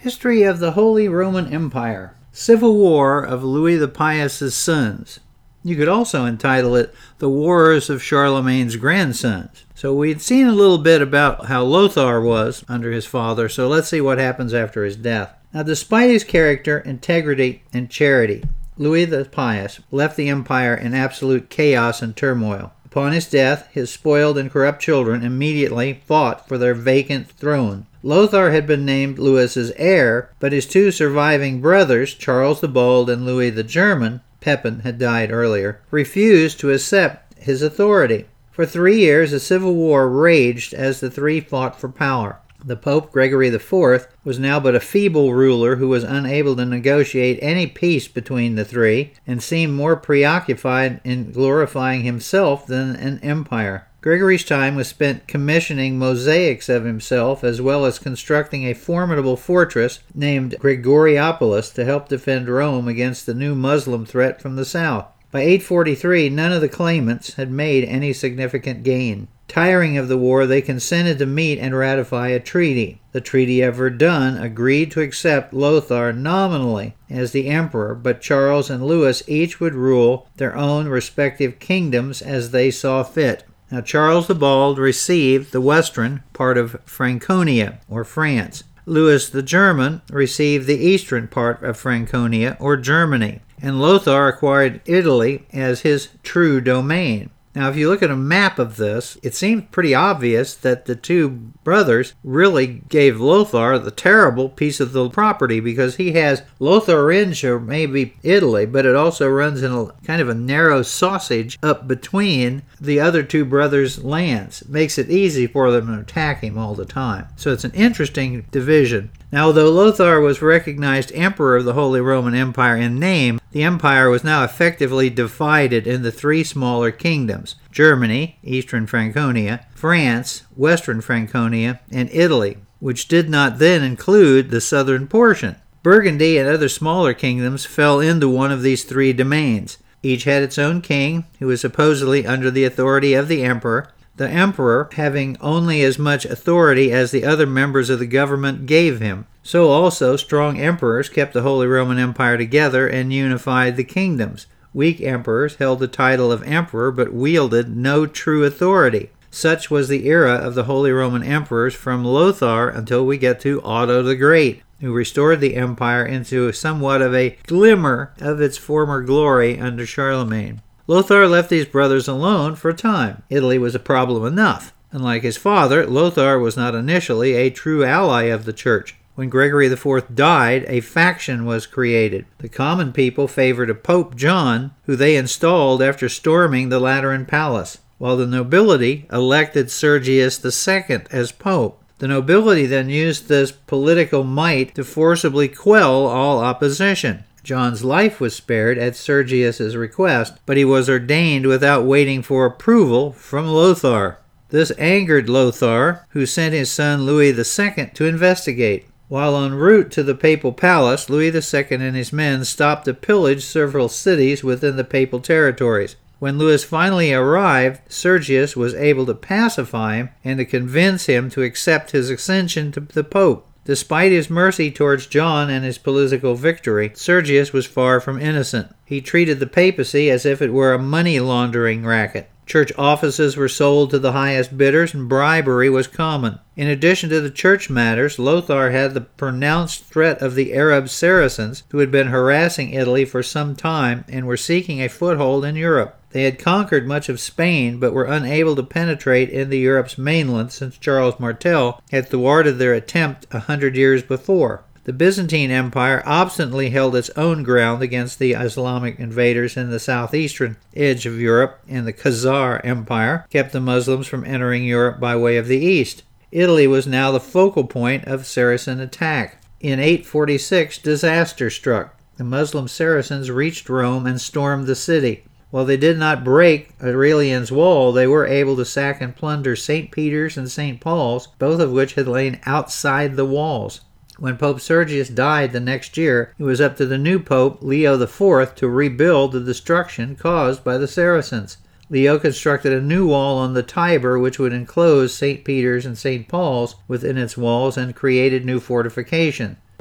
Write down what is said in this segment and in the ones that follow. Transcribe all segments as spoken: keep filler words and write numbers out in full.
History of the Holy Roman Empire. Civil War of Louis the Pious's Sons. You could also entitle it The Wars of Charlemagne's Grandsons. So we'd seen a little bit about how Lothar was under his father, so let's see what happens after his death. Now, despite his character, integrity, and charity, Louis the Pious left the empire in absolute chaos and turmoil. Upon his death, his spoiled and corrupt children immediately fought for their vacant throne. Lothar had been named Louis's heir, but his two surviving brothers, Charles the Bald and Louis the German, Pepin had died earlier, refused to accept his authority. For three years, a civil war raged as the three fought for power. The Pope Gregory the Fourth was now but a feeble ruler who was unable to negotiate any peace between the three, and seemed more preoccupied in glorifying himself than an empire. Gregory's time was spent commissioning mosaics of himself, as well as constructing a formidable fortress named Gregoriopolis to help defend Rome against the new Muslim threat from the south. By eight forty-three, none of the claimants had made any significant gain. Tiring of the war, they consented to meet and ratify a treaty. The Treaty of Verdun agreed to accept Lothar nominally as the emperor, but Charles and Louis each would rule their own respective kingdoms as they saw fit. Now, Charles the Bald received the western part of Franconia, or France. Louis the German received the eastern part of Franconia, or Germany. And Lothar acquired Italy as his true domain. Now, if you look at a map of this, it seems pretty obvious that the two brothers really gave Lothar the terrible piece of the property, because he has Lotharingia, maybe Italy, but it also runs in a kind of a narrow sausage up between the other two brothers' lands. It makes it easy for them to attack him all the time. So it's an interesting division. Now, although Lothar was recognized emperor of the Holy Roman Empire in name, the empire was now effectively divided into three smaller kingdoms: Germany, eastern Franconia, France, western Franconia, and Italy, which did not then include the southern portion. Burgundy and other smaller kingdoms fell into one of these three domains. Each had its own king, who was supposedly under the authority of the emperor, the emperor having only as much authority as the other members of the government gave him. So also, strong emperors kept the Holy Roman Empire together and unified the kingdoms. Weak emperors held the title of emperor but wielded no true authority. Such was the era of the Holy Roman Emperors from Lothar until we get to Otto the Great, who restored the empire into somewhat of a glimmer of its former glory under Charlemagne. Lothar left these brothers alone for a time. Italy was a problem enough. Unlike his father, Lothar was not initially a true ally of the church. When Gregory the Fourth died, a faction was created. The common people favored a Pope John, who they installed after storming the Lateran Palace, while the nobility elected Sergius the Second as Pope. The nobility then used this political might to forcibly quell all opposition. John's life was spared at Sergius's request, but he was ordained without waiting for approval from Lothar. This angered Lothar, who sent his son Louis the Second to investigate. While en route to the papal palace, Louis the Second and his men stopped to pillage several cities within the papal territories. When Louis finally arrived, Sergius was able to pacify him and to convince him to accept his ascension to the Pope. Despite his mercy towards John and his political victory, Sergius was far from innocent. He treated the papacy as if it were a money laundering racket. Church offices were sold to the highest bidders, and bribery was common. In addition to the church matters, Lothar had the pronounced threat of the Arab Saracens, who had been harassing Italy for some time and were seeking a foothold in Europe. They had conquered much of Spain, but were unable to penetrate into Europe's mainland since Charles Martel had thwarted their attempt a hundred years before. The Byzantine Empire obstinately held its own ground against the Islamic invaders in the southeastern edge of Europe, and the Khazar Empire kept the Muslims from entering Europe by way of the east. Italy was now the focal point of Saracen attack. In eight forty-six, disaster struck. The Muslim Saracens reached Rome and stormed the city. While they did not break Aurelian's wall, they were able to sack and plunder Saint Peter's and Saint Paul's, both of which had lain outside the walls. When Pope Sergius died the next year, it was up to the new Pope, Leo the Fourth, to rebuild the destruction caused by the Saracens. Leo constructed a new wall on the Tiber which would enclose Saint Peter's and Saint Paul's within its walls and created new fortification.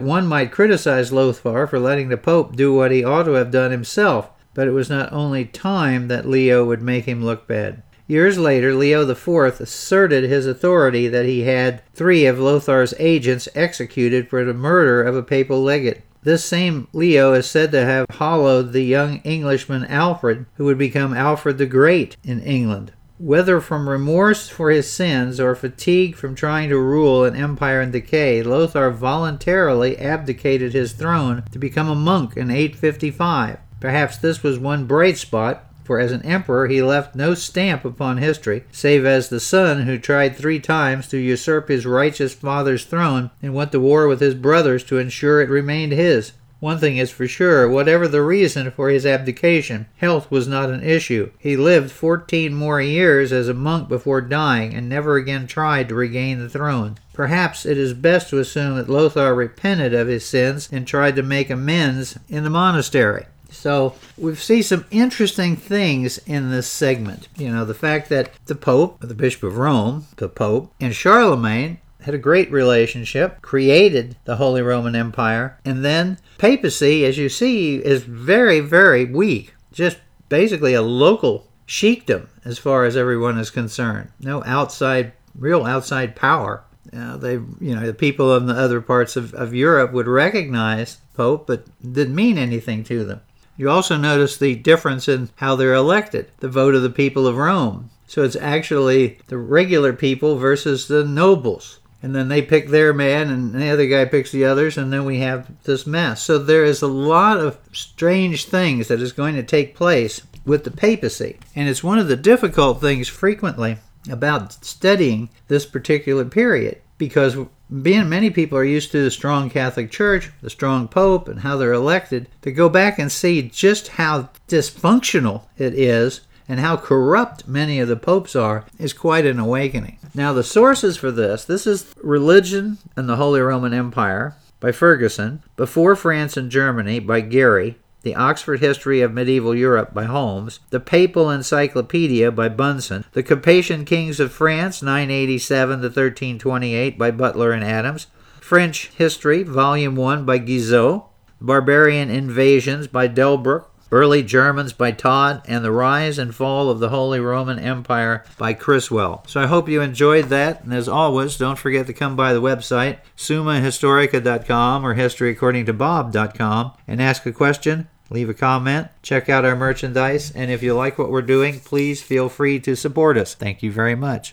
One might criticize Lothar for letting the Pope do what he ought to have done himself, but it was not only time that Leo would make him look bad. Years later, Leo the Fourth asserted his authority that he had three of Lothar's agents executed for the murder of a papal legate. This same Leo is said to have hallowed the young Englishman Alfred, who would become Alfred the Great in England. Whether from remorse for his sins or fatigue from trying to rule an empire in decay, Lothar voluntarily abdicated his throne to become a monk in eight fifty-five. Perhaps this was one bright spot, for as an emperor he left no stamp upon history, save as the son who tried three times to usurp his righteous father's throne and went to war with his brothers to ensure it remained his. One thing is for sure, whatever the reason for his abdication, health was not an issue. He lived fourteen more years as a monk before dying and never again tried to regain the throne. Perhaps it is best to assume that Lothar repented of his sins and tried to make amends in the monastery. So we see some interesting things in this segment. You know, the fact that the Pope, the Bishop of Rome, the Pope, and Charlemagne had a great relationship, created the Holy Roman Empire, and then papacy, as you see, is very, very weak. Just basically a local sheikdom as far as everyone is concerned. No outside, real outside power. Uh, they, you know, the people in the other parts of, of Europe would recognize Pope, but didn't mean anything to them. You also notice the difference in how they're elected, the vote of the people of Rome. So it's actually the regular people versus the nobles. And then they pick their man, and the other guy picks the others, and then we have this mess. So there is a lot of strange things that is going to take place with the papacy. And it's one of the difficult things frequently about studying this particular period, because being many people are used to the strong Catholic Church, the strong Pope, and how they're elected, to go back and see just how dysfunctional it is and how corrupt many of the popes are is quite an awakening. Now, the sources for this, this is Religion and the Holy Roman Empire by Ferguson, Before France and Germany by Gary, The Oxford History of Medieval Europe by Holmes, The Papal Encyclopedia by Bunsen, The Capetian Kings of France, nine eighty-seven to thirteen twenty-eight by Butler and Adams, French History, Volume one by Guizot, Barbarian Invasions by Delbruck, Early Germans by Todd, and The Rise and Fall of the Holy Roman Empire by Criswell. So I hope you enjoyed that, and as always, don't forget to come by the website, summa historica dot com or history according to bob dot com, and ask a question, leave a comment, check out our merchandise, and if you like what we're doing, please feel free to support us. Thank you very much.